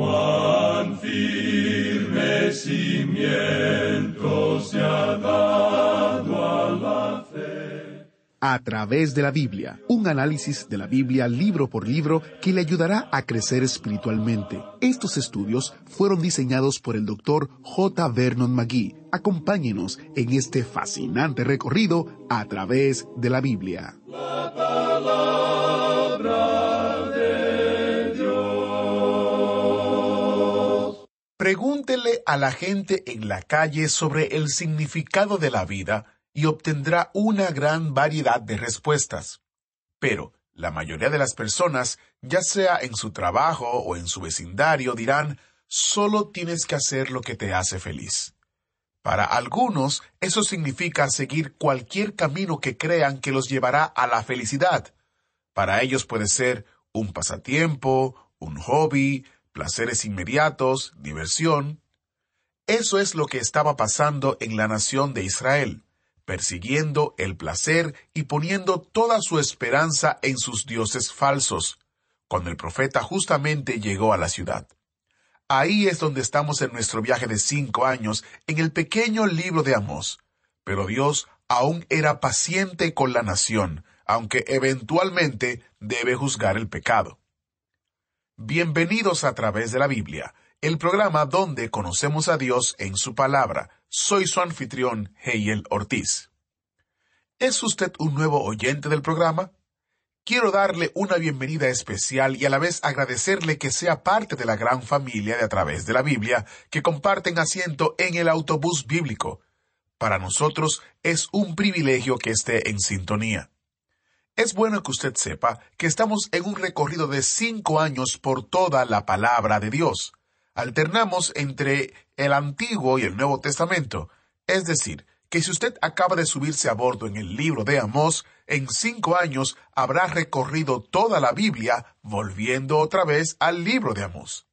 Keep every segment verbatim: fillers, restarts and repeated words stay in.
Cuán firme cimiento se ha dado a la fe. A través de la Biblia, un análisis de la Biblia libro por libro que le ayudará a crecer espiritualmente. Estos estudios fueron diseñados por el doctor J. Vernon McGee. Acompáñenos en este fascinante recorrido a través de la Biblia. La palabra de Dios. Pregúntele a la gente en la calle sobre el significado de la vida y obtendrá una gran variedad de respuestas. Pero la mayoría de las personas, ya sea en su trabajo o en su vecindario, dirán, solo tienes que hacer lo que te hace feliz. Para algunos, eso significa seguir cualquier camino que crean que los llevará a la felicidad. Para ellos puede ser un pasatiempo, un hobby, placeres inmediatos, diversión. Eso es lo que estaba pasando en la nación de Israel, persiguiendo el placer y poniendo toda su esperanza en sus dioses falsos, cuando el profeta justamente llegó a la ciudad. Ahí es donde estamos en nuestro viaje de cinco años, en el pequeño libro de Amós. Pero Dios aún era paciente con la nación, aunque eventualmente debe juzgar el pecado. Bienvenidos a través de la Biblia, el programa donde conocemos a Dios en su palabra. Soy su anfitrión, Heiel Ortiz. ¿Es usted un nuevo oyente del programa? Quiero darle una bienvenida especial y a la vez agradecerle que sea parte de la gran familia de A Través de la Biblia que comparten asiento en el autobús bíblico. Para nosotros es un privilegio que esté en sintonía. Es bueno que usted sepa que estamos en un recorrido de cinco años por toda la palabra de Dios. Alternamos entre el Antiguo y el Nuevo Testamento, es decir, que si usted acaba de subirse a bordo en el libro de Amós, en cinco años habrá recorrido toda la Biblia, volviendo otra vez al libro de Amós.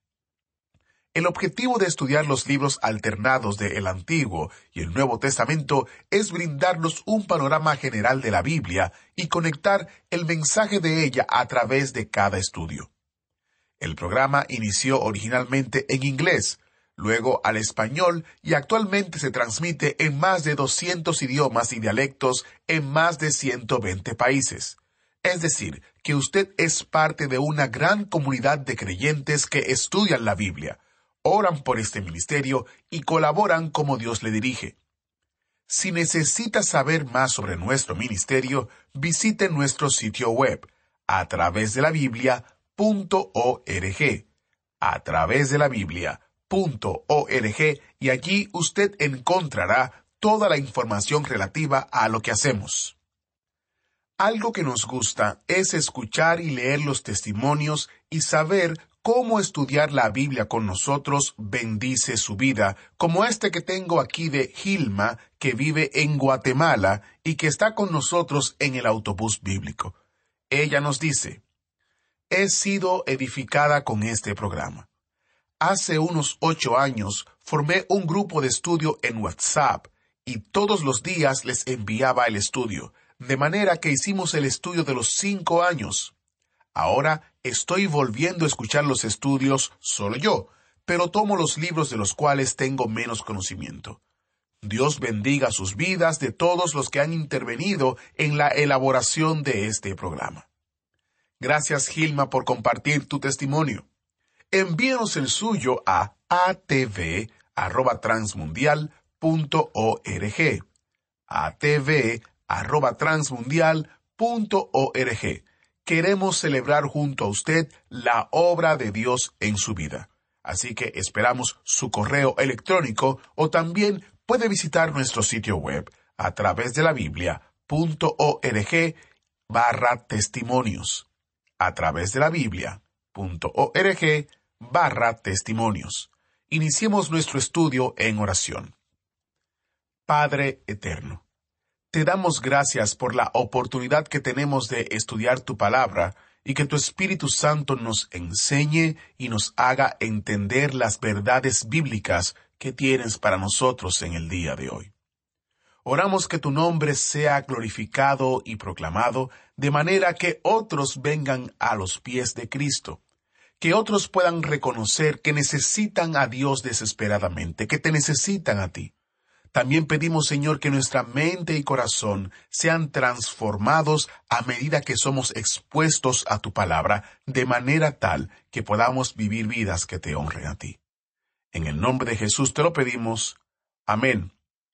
El objetivo de estudiar los libros alternados de el Antiguo y el Nuevo Testamento es brindarnos un panorama general de la Biblia y conectar el mensaje de ella a través de cada estudio. El programa inició originalmente en inglés, luego al español y actualmente se transmite en más de doscientos idiomas y dialectos en más de ciento veinte países. Es decir, que usted es parte de una gran comunidad de creyentes que estudian la Biblia, oran por este ministerio y colaboran como Dios le dirige. Si necesita saber más sobre nuestro ministerio, visite nuestro sitio web a través de la Biblia punto org, a través de la Biblia punto org, y allí usted encontrará toda la información relativa a lo que hacemos. Algo que nos gusta es escuchar y leer los testimonios y saber cómo estudiar la Biblia con nosotros bendice su vida, como este que tengo aquí de Gilma, que vive en Guatemala y que está con nosotros en el autobús bíblico. Ella nos dice, he sido edificada con este programa. Hace unos ocho años formé un grupo de estudio en WhatsApp y todos los días les enviaba el estudio, de manera que hicimos el estudio de los cinco años. Ahora estoy volviendo a escuchar los estudios solo yo, pero tomo los libros de los cuales tengo menos conocimiento. Dios bendiga sus vidas de todos los que han intervenido en la elaboración de este programa. Gracias, Gilma, por compartir tu testimonio. Envíenos el suyo a a t v arroba transmundial punto org. a t v arroba transmundial punto org. Queremos celebrar junto a usted la obra de Dios en su vida. Así que esperamos su correo electrónico o también puede visitar nuestro sitio web a través de la Biblia punto org barra testimonios. A través de la Biblia punto org barra testimonios. Iniciemos nuestro estudio en oración. Padre eterno, te damos gracias por la oportunidad que tenemos de estudiar tu palabra y que tu Espíritu Santo nos enseñe y nos haga entender las verdades bíblicas que tienes para nosotros en el día de hoy. Oramos que tu nombre sea glorificado y proclamado de manera que otros vengan a los pies de Cristo, que otros puedan reconocer que necesitan a Dios desesperadamente, que te necesitan a ti. También pedimos, Señor, que nuestra mente y corazón sean transformados a medida que somos expuestos a tu palabra, de manera tal que podamos vivir vidas que te honren a ti. En el nombre de Jesús te lo pedimos. Amén.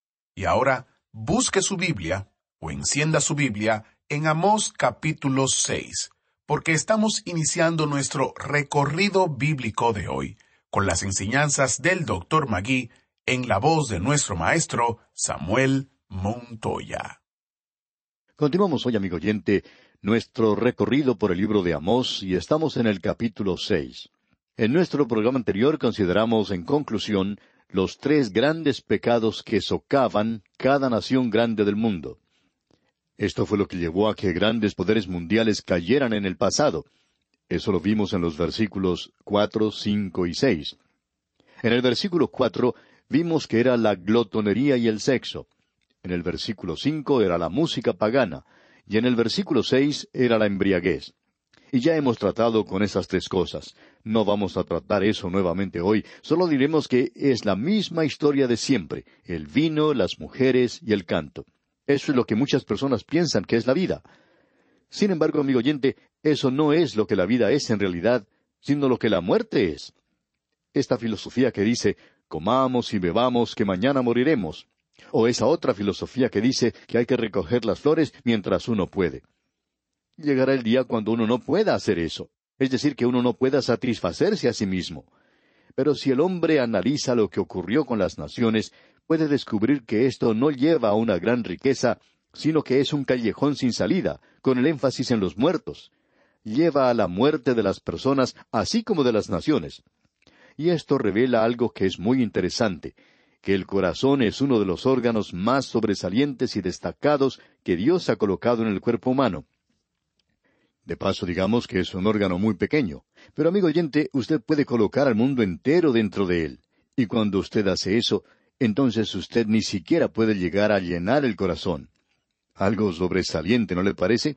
Y ahora, busque su Biblia, o encienda su Biblia, en Amós capítulo seis, porque estamos iniciando nuestro recorrido bíblico de hoy, con las enseñanzas del doctor Magui, en la voz de nuestro maestro Samuel Montoya. Continuamos hoy, amigo oyente, nuestro recorrido por el libro de Amós, y estamos en el capítulo seis. En nuestro programa anterior consideramos, en conclusión, los tres grandes pecados que socavan cada nación grande del mundo. Esto fue lo que llevó a que grandes poderes mundiales cayeran en el pasado. Eso lo vimos en los versículos cuatro, cinco y seis. En el versículo cuatro vimos que era la glotonería y el sexo. En el versículo cinco era la música pagana, y en el versículo seis era la embriaguez. Y ya hemos tratado con esas tres cosas. No vamos a tratar eso nuevamente hoy, solo diremos que es la misma historia de siempre, el vino, las mujeres y el canto. Eso es lo que muchas personas piensan que es la vida. Sin embargo, amigo oyente, eso no es lo que la vida es en realidad, sino lo que la muerte es. Esta filosofía que dice, comamos y bebamos, que mañana moriremos. O esa otra filosofía que dice que hay que recoger las flores mientras uno puede. Llegará el día cuando uno no pueda hacer eso. Es decir, que uno no pueda satisfacerse a sí mismo. Pero si el hombre analiza lo que ocurrió con las naciones, puede descubrir que esto no lleva a una gran riqueza, sino que es un callejón sin salida, con el énfasis en los muertos. Lleva a la muerte de las personas, así como de las naciones. Y esto revela algo que es muy interesante, que el corazón es uno de los órganos más sobresalientes y destacados que Dios ha colocado en el cuerpo humano. De paso, digamos que es un órgano muy pequeño. Pero, amigo oyente, usted puede colocar al mundo entero dentro de él. Y cuando usted hace eso, entonces usted ni siquiera puede llegar a llenar el corazón. Algo sobresaliente, ¿no le parece?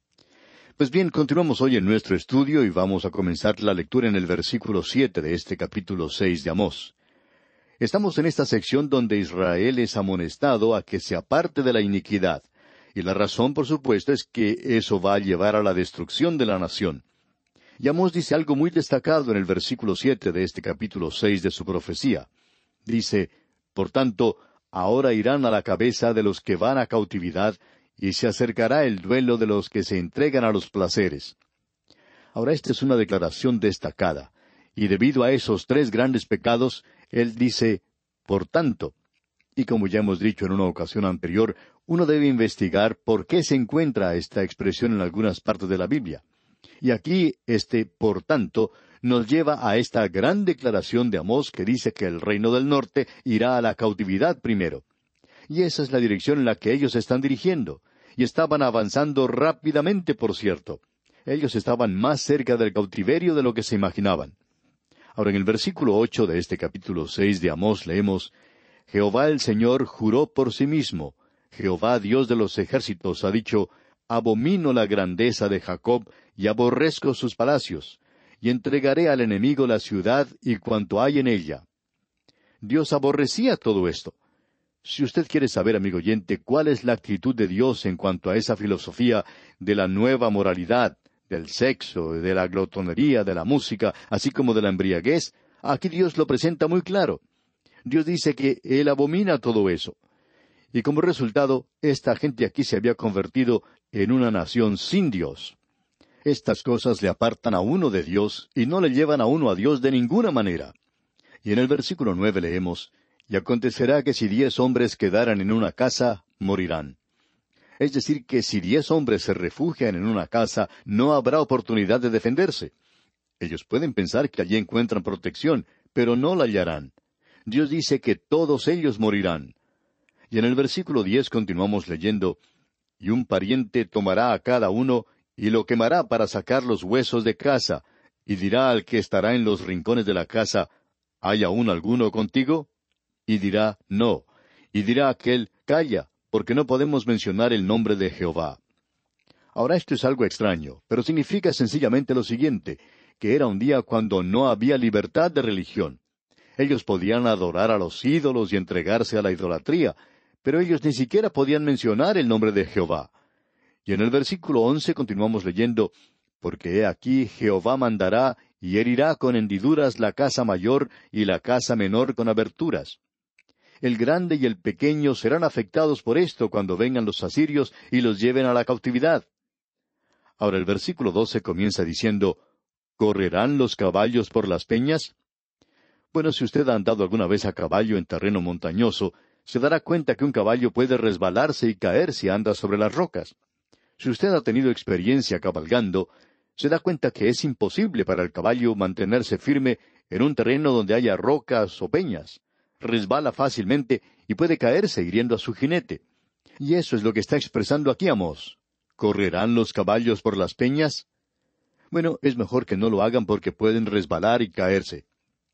Pues bien, continuamos hoy en nuestro estudio y vamos a comenzar la lectura en el versículo siete de este capítulo seis de Amós. Estamos en esta sección donde Israel es amonestado a que se aparte de la iniquidad. Y la razón, por supuesto, es que eso va a llevar a la destrucción de la nación. Y Amós dice algo muy destacado en el versículo siete de este capítulo seis de su profecía. Dice, por tanto, ahora irán a la cabeza de los que van a cautividad, y se acercará el duelo de los que se entregan a los placeres. Ahora, esta es una declaración destacada, y debido a esos tres grandes pecados, él dice, por tanto. Y como ya hemos dicho en una ocasión anterior, uno debe investigar por qué se encuentra esta expresión en algunas partes de la Biblia. Y aquí, este por tanto, nos lleva a esta gran declaración de Amós que dice que el reino del norte irá a la cautividad primero. Y esa es la dirección en la que ellos se están dirigiendo. Y estaban avanzando rápidamente, por cierto. Ellos estaban más cerca del cautiverio de lo que se imaginaban. Ahora, en el versículo ocho de este capítulo seis de Amós leemos, Jehová el Señor juró por sí mismo. Jehová Dios de los ejércitos ha dicho, abomino la grandeza de Jacob y aborrezco sus palacios, y entregaré al enemigo la ciudad y cuanto hay en ella. Dios aborrecía todo esto. Si usted quiere saber, amigo oyente, cuál es la actitud de Dios en cuanto a esa filosofía de la nueva moralidad, del sexo, de la glotonería, de la música, así como de la embriaguez, aquí Dios lo presenta muy claro. Dios dice que Él abomina todo eso. Y como resultado, esta gente aquí se había convertido en una nación sin Dios. Estas cosas le apartan a uno de Dios y no le llevan a uno a Dios de ninguna manera. Y en el versículo nueve leemos, y acontecerá que si diez hombres quedaran en una casa, morirán. Es decir, que si diez hombres se refugian en una casa, no habrá oportunidad de defenderse. Ellos pueden pensar que allí encuentran protección, pero no la hallarán. Dios dice que todos ellos morirán. Y en el versículo diez continuamos leyendo, y un pariente tomará a cada uno, y lo quemará para sacar los huesos de casa, y dirá al que estará en los rincones de la casa, ¿hay aún alguno contigo? Y dirá, no. Y dirá aquel, calla, porque no podemos mencionar el nombre de Jehová. Ahora esto es algo extraño, pero significa sencillamente lo siguiente, que era un día cuando no había libertad de religión. Ellos podían adorar a los ídolos y entregarse a la idolatría, pero ellos ni siquiera podían mencionar el nombre de Jehová. Y en el versículo once continuamos leyendo, porque he aquí Jehová mandará y herirá con hendiduras la casa mayor y la casa menor con aberturas. El grande y el pequeño serán afectados por esto cuando vengan los asirios y los lleven a la cautividad. Ahora el versículo doce comienza diciendo, ¿correrán los caballos por las peñas? Bueno, si usted ha andado alguna vez a caballo en terreno montañoso, se dará cuenta que un caballo puede resbalarse y caer si anda sobre las rocas. Si usted ha tenido experiencia cabalgando, se da cuenta que es imposible para el caballo mantenerse firme en un terreno donde haya rocas o peñas. Resbala fácilmente y puede caerse hiriendo a su jinete. Y eso es lo que está expresando aquí Amós. ¿Correrán los caballos por las peñas? Bueno, es mejor que no lo hagan porque pueden resbalar y caerse.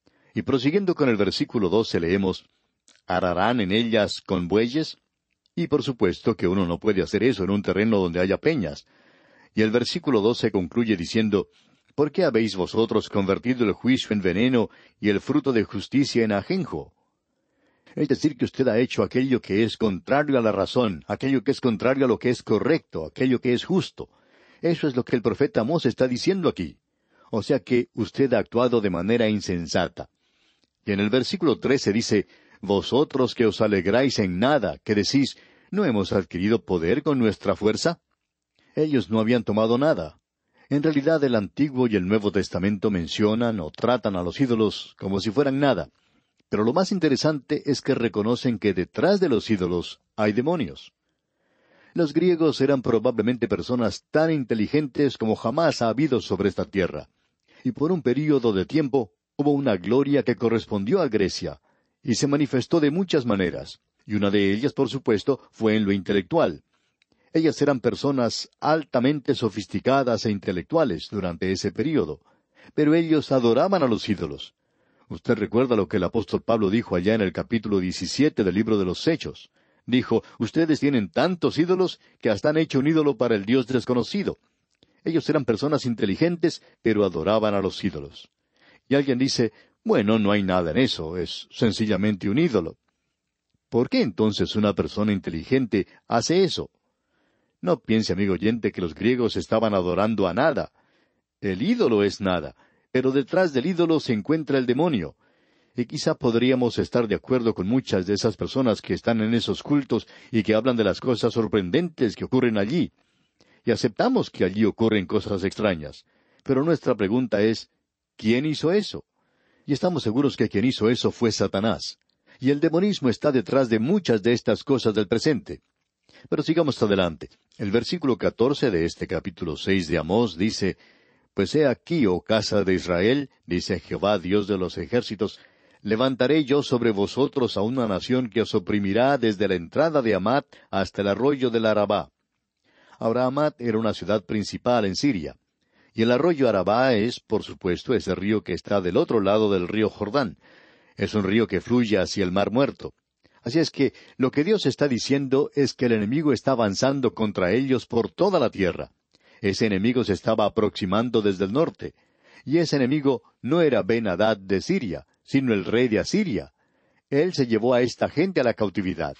Y prosiguiendo con el versículo doce leemos, ¿ararán en ellas con bueyes? Y por supuesto que uno no puede hacer eso en un terreno donde haya peñas. Y el versículo doce concluye diciendo, ¿por qué habéis vosotros convertido el juicio en veneno y el fruto de justicia en ajenjo? Es decir, que usted ha hecho aquello que es contrario a la razón, aquello que es contrario a lo que es correcto, aquello que es justo. Eso es lo que el profeta Amós está diciendo aquí. O sea que usted ha actuado de manera insensata. Y en el versículo trece dice, vosotros que os alegráis en nada, que decís, ¿no hemos adquirido poder con nuestra fuerza? Ellos no habían tomado nada. En realidad el Antiguo y el Nuevo Testamento mencionan o tratan a los ídolos como si fueran nada. Pero lo más interesante es que reconocen que detrás de los ídolos hay demonios. Los griegos eran probablemente personas tan inteligentes como jamás ha habido sobre esta tierra. Y por un período de tiempo hubo una gloria que correspondió a Grecia, y se manifestó de muchas maneras, y una de ellas, por supuesto, fue en lo intelectual. Ellas eran personas altamente sofisticadas e intelectuales durante ese período, pero ellos adoraban a los ídolos. Usted recuerda lo que el apóstol Pablo dijo allá en el capítulo diecisiete del libro de los Hechos. Dijo, ustedes tienen tantos ídolos que hasta han hecho un ídolo para el Dios desconocido. Ellos eran personas inteligentes, pero adoraban a los ídolos. Y alguien dice, bueno, no hay nada en eso, es sencillamente un ídolo. ¿Por qué entonces una persona inteligente hace eso? No piense, amigo oyente, que los griegos estaban adorando a nada. El ídolo es nada, pero detrás del ídolo se encuentra el demonio. Y quizá podríamos estar de acuerdo con muchas de esas personas que están en esos cultos y que hablan de las cosas sorprendentes que ocurren allí. Y aceptamos que allí ocurren cosas extrañas. Pero nuestra pregunta es, ¿quién hizo eso? Y estamos seguros que quien hizo eso fue Satanás. Y el demonismo está detrás de muchas de estas cosas del presente. Pero sigamos adelante. El versículo catorce de este capítulo seis de Amós dice, Pues he aquí, oh casa de Israel, dice Jehová Dios de los ejércitos, levantaré yo sobre vosotros a una nación que os oprimirá desde la entrada de Hamat hasta el arroyo del Arabá. Ahora Hamat era una ciudad principal en Siria. Y el arroyo Arabá es, por supuesto, ese río que está del otro lado del río Jordán. Es un río que fluye hacia el Mar Muerto. Así es que lo que Dios está diciendo es que el enemigo está avanzando contra ellos por toda la tierra. Ese enemigo se estaba aproximando desde el norte. Y ese enemigo no era Ben-Hadad de Siria, sino el rey de Asiria. Él se llevó a esta gente a la cautividad.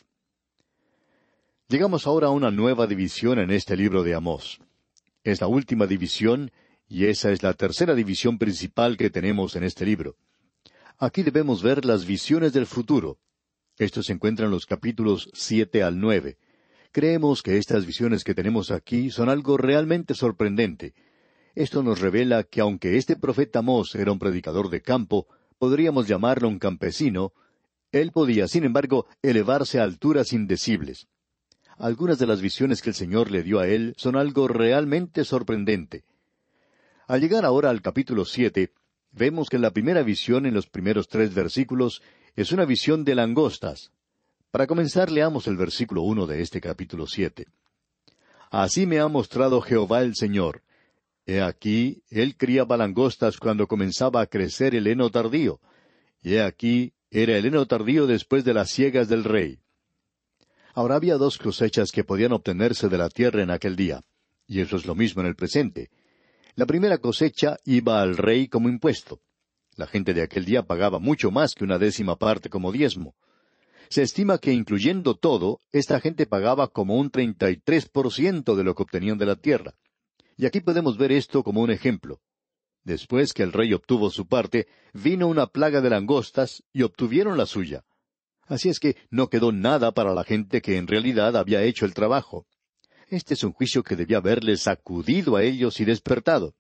Llegamos ahora a una nueva división en este libro de Amós. Es la última división, y esa es la tercera división principal que tenemos en este libro. Aquí debemos ver las visiones del futuro. Esto se encuentra en los capítulos siete al nueve. Creemos que estas visiones que tenemos aquí son algo realmente sorprendente. Esto nos revela que aunque este profeta Amós era un predicador de campo, podríamos llamarlo un campesino, él podía, sin embargo, elevarse a alturas indecibles. Algunas de las visiones que el Señor le dio a él son algo realmente sorprendente. Al llegar ahora al capítulo siete, vemos que la primera visión en los primeros tres versículos es una visión de langostas. Para comenzar, leamos el versículo uno de este capítulo siete. Así me ha mostrado Jehová el Señor. He aquí, él criaba langostas cuando comenzaba a crecer el heno tardío. Y he aquí, era el heno tardío después de las siegas del rey. Ahora había dos cosechas que podían obtenerse de la tierra en aquel día. Y eso es lo mismo en el presente. La primera cosecha iba al rey como impuesto. La gente de aquel día pagaba mucho más que una décima parte como diezmo. Se estima que incluyendo todo, esta gente pagaba como un treinta y tres por ciento de lo que obtenían de la tierra. Y aquí podemos ver esto como un ejemplo. Después que el rey obtuvo su parte, vino una plaga de langostas y obtuvieron la suya. Así es que no quedó nada para la gente que en realidad había hecho el trabajo. Este es un juicio que debía haberles sacudido a ellos y despertado.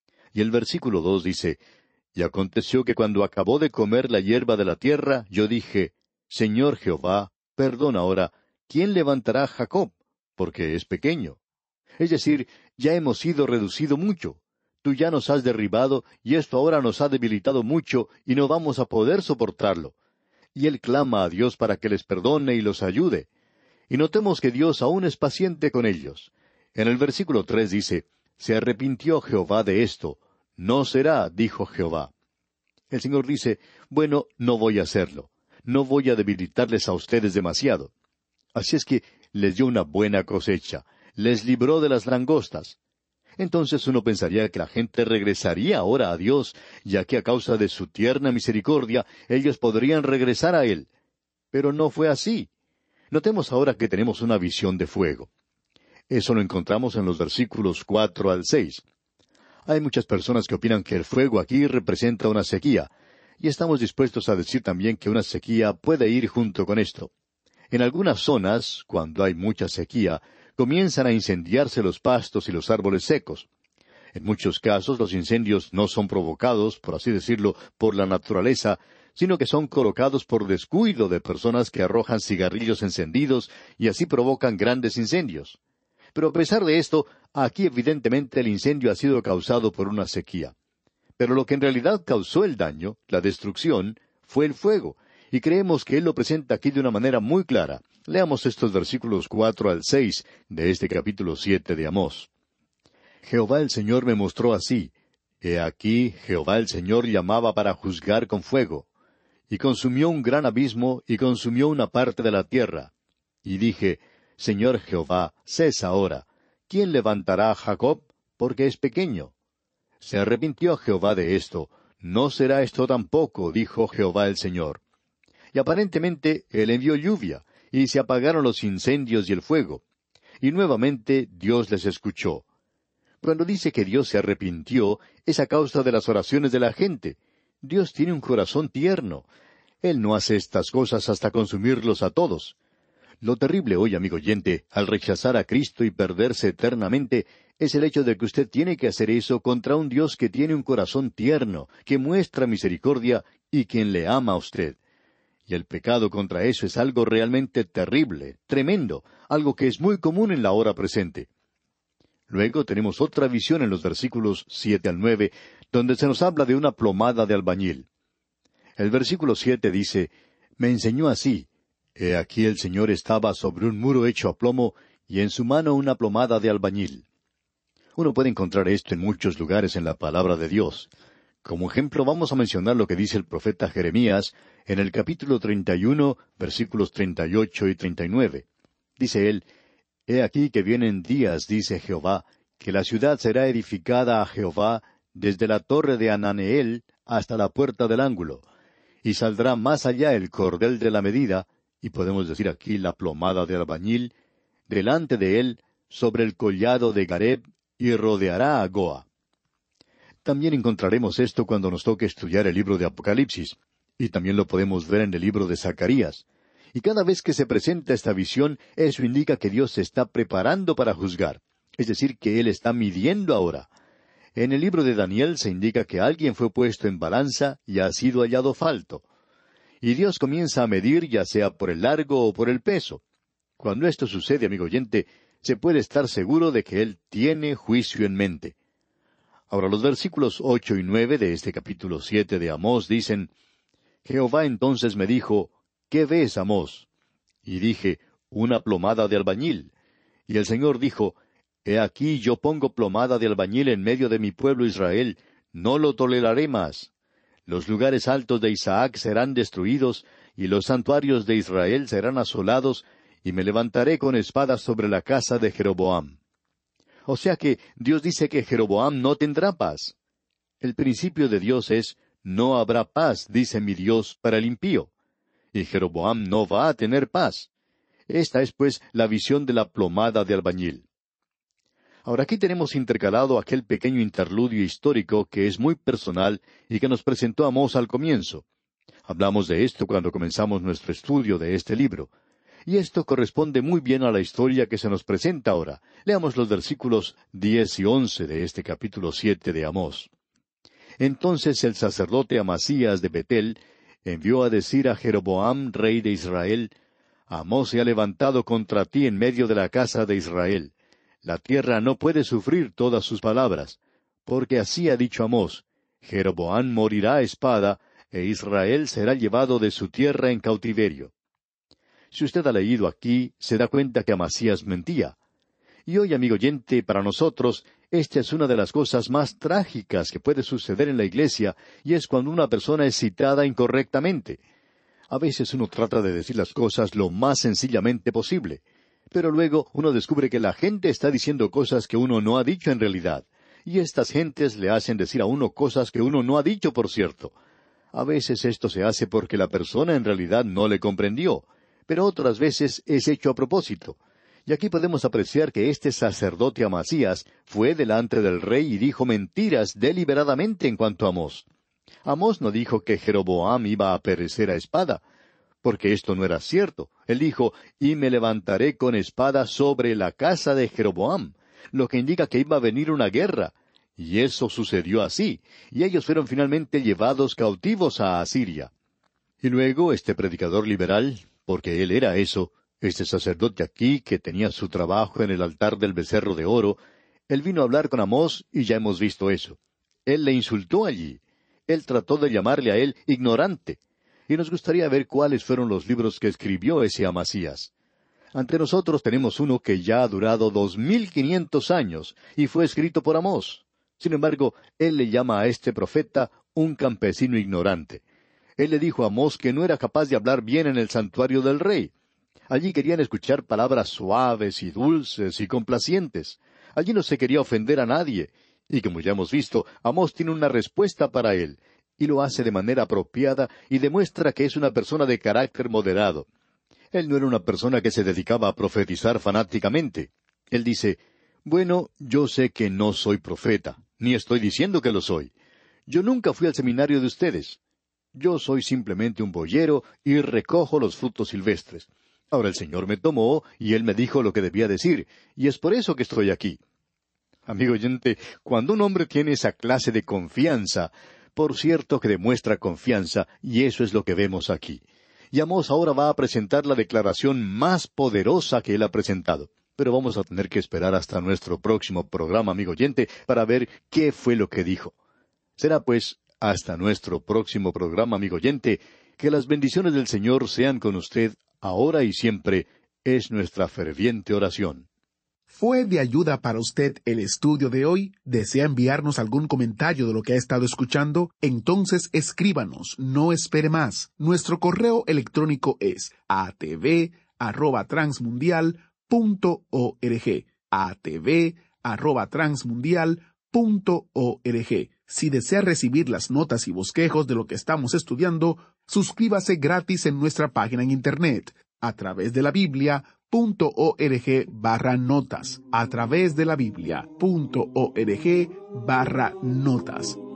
Y el versículo dos dice, «Y aconteció que cuando acabó de comer la hierba de la tierra, yo dije, Señor Jehová, perdona ahora, ¿quién levantará a Jacob? Porque es pequeño. Es decir, ya hemos sido reducido mucho. Tú ya nos has derribado, y esto ahora nos ha debilitado mucho, y no vamos a poder soportarlo». Y él clama a Dios para que les perdone y los ayude. Y notemos que Dios aún es paciente con ellos. En el versículo tres dice, «Se arrepintió Jehová de esto. No será, dijo Jehová». El Señor dice, «Bueno, no voy a hacerlo. No voy a debilitarles a ustedes demasiado». Así es que les dio una buena cosecha. Les libró de las langostas. Entonces uno pensaría que la gente regresaría ahora a Dios, ya que a causa de su tierna misericordia, ellos podrían regresar a Él. Pero no fue así. Notemos ahora que tenemos una visión de fuego. Eso lo encontramos en los versículos cuatro al seis. Hay muchas personas que opinan que el fuego aquí representa una sequía, y estamos dispuestos a decir también que una sequía puede ir junto con esto. En algunas zonas, cuando hay mucha sequía, comienzan a incendiarse los pastos y los árboles secos. En muchos casos los incendios no son provocados, por así decirlo, por la naturaleza, sino que son colocados por descuido de personas que arrojan cigarrillos encendidos y así provocan grandes incendios. Pero a pesar de esto, aquí evidentemente el incendio ha sido causado por una sequía. Pero lo que en realidad causó el daño, la destrucción, fue el fuego, y creemos que Él lo presenta aquí de una manera muy clara. Leamos estos versículos cuatro al seis de este capítulo siete de Amós. «Jehová el Señor me mostró así. He aquí, Jehová el Señor llamaba para juzgar con fuego. Y consumió un gran abismo, y consumió una parte de la tierra. Y dije, Señor Jehová, cesa ahora. ¿Quién levantará a Jacob? Porque es pequeño. Se arrepintió Jehová de esto. No será esto tampoco, dijo Jehová el Señor. Y aparentemente Él envió lluvia, y se apagaron los incendios y el fuego. Y nuevamente Dios les escuchó. Cuando dice que Dios se arrepintió, es a causa de las oraciones de la gente. Dios tiene un corazón tierno. Él no hace estas cosas hasta consumirlos a todos. Lo terrible hoy, amigo oyente, al rechazar a Cristo y perderse eternamente, es el hecho de que usted tiene que hacer eso contra un Dios que tiene un corazón tierno, que muestra misericordia y quien le ama a usted. Y el pecado contra eso es algo realmente terrible, tremendo, algo que es muy común en la hora presente. Luego tenemos otra visión en los versículos siete al nueve, donde se nos habla de una plomada de albañil. El versículo siete dice, «Me enseñó así, he aquí el Señor estaba sobre un muro hecho a plomo, y en su mano una plomada de albañil». Uno puede encontrar esto en muchos lugares en la palabra de Dios. Como ejemplo vamos a mencionar lo que dice el profeta Jeremías en el capítulo treinta y uno, versículos treinta y ocho y treinta y nueve. Dice él, «He aquí que vienen días, dice Jehová, que la ciudad será edificada a Jehová desde la torre de Ananeel hasta la puerta del ángulo, y saldrá más allá el cordel de la medida, y podemos decir aquí la plomada de albañil, delante de él, sobre el collado de Gareb, y rodeará a Goa». También encontraremos esto cuando nos toque estudiar el libro de Apocalipsis, y también lo podemos ver en el libro de Zacarías. Y cada vez que se presenta esta visión, eso indica que Dios se está preparando para juzgar, es decir, que Él está midiendo ahora. En el libro de Daniel se indica que alguien fue puesto en balanza y ha sido hallado falto. Y Dios comienza a medir ya sea por el largo o por el peso. Cuando esto sucede, amigo oyente, se puede estar seguro de que Él tiene juicio en mente. Ahora los versículos ocho y nueve de este capítulo siete de Amós dicen, «Jehová entonces me dijo, ¿qué ves, Amós?» Y dije, «Una plomada de albañil». Y el Señor dijo, «He aquí yo pongo plomada de albañil en medio de mi pueblo Israel, no lo toleraré más. Los lugares altos de Isaac serán destruidos, y los santuarios de Israel serán asolados, y me levantaré con espada sobre la casa de Jeroboam». O sea que Dios dice que Jeroboam no tendrá paz. El principio de Dios es, no habrá paz, dice mi Dios, para el impío. Y Jeroboam no va a tener paz. Esta es, pues, la visión de la plomada de albañil. Ahora aquí tenemos intercalado aquel pequeño interludio histórico que es muy personal y que nos presentó Amós al comienzo. Hablamos de esto cuando comenzamos nuestro estudio de este libro. Y esto corresponde muy bien a la historia que se nos presenta ahora. Leamos los versículos diez y once de este capítulo siete de Amós. Entonces el sacerdote Amasías de Betel envió a decir a Jeroboam, rey de Israel, Amós se ha levantado contra ti en medio de la casa de Israel. La tierra no puede sufrir todas sus palabras, porque así ha dicho Amós, Jeroboam morirá a espada, e Israel será llevado de su tierra en cautiverio. Si usted ha leído aquí, se da cuenta que Amasías mentía. Y hoy, amigo oyente, para nosotros, esta es una de las cosas más trágicas que puede suceder en la iglesia, y es cuando una persona es citada incorrectamente. A veces uno trata de decir las cosas lo más sencillamente posible, pero luego uno descubre que la gente está diciendo cosas que uno no ha dicho en realidad, y estas gentes le hacen decir a uno cosas que uno no ha dicho, por cierto. A veces esto se hace porque la persona en realidad no le comprendió, pero otras veces es hecho a propósito. Y aquí podemos apreciar que este sacerdote Amasías fue delante del rey y dijo mentiras deliberadamente en cuanto a Amós. Amós no dijo que Jeroboam iba a perecer a espada, porque esto no era cierto. Él dijo, y me levantaré con espada sobre la casa de Jeroboam, lo que indica que iba a venir una guerra. Y eso sucedió así, y ellos fueron finalmente llevados cautivos a Asiria. Y luego este predicador liberal, porque él era eso, este sacerdote aquí que tenía su trabajo en el altar del becerro de oro, él vino a hablar con Amós y ya hemos visto eso. Él le insultó allí. Él trató de llamarle a él ignorante. Y nos gustaría ver cuáles fueron los libros que escribió ese Amasías. Ante nosotros tenemos uno que ya ha durado dos mil quinientos años y fue escrito por Amós. Sin embargo, él le llama a este profeta un campesino ignorante. Él le dijo a Amós que no era capaz de hablar bien en el santuario del rey. Allí querían escuchar palabras suaves y dulces y complacientes. Allí no se quería ofender a nadie. Y como ya hemos visto, Amós tiene una respuesta para él, y lo hace de manera apropiada y demuestra que es una persona de carácter moderado. Él no era una persona que se dedicaba a profetizar fanáticamente. Él dice, bueno, yo sé que no soy profeta, ni estoy diciendo que lo soy. Yo nunca fui al seminario de ustedes. Yo soy simplemente un boyero y recojo los frutos silvestres. Ahora el Señor me tomó y Él me dijo lo que debía decir, y es por eso que estoy aquí. Amigo oyente, cuando un hombre tiene esa clase de confianza, por cierto que demuestra confianza, y eso es lo que vemos aquí. Y Amós ahora va a presentar la declaración más poderosa que él ha presentado. Pero vamos a tener que esperar hasta nuestro próximo programa, amigo oyente, para ver qué fue lo que dijo. Será pues hasta nuestro próximo programa, amigo oyente, que las bendiciones del Señor sean con usted, ahora y siempre, es nuestra ferviente oración. ¿Fue de ayuda para usted el estudio de hoy? ¿Desea enviarnos algún comentario de lo que ha estado escuchando? Entonces escríbanos, no espere más. Nuestro correo electrónico es a t v arroba transmundial punto org. a t v arroba transmundial punto org. Si desea recibir las notas y bosquejos de lo que estamos estudiando, suscríbase gratis en nuestra página en Internet, a través de la Biblia punto org barra notas, a través de la Biblia punto org barra notas.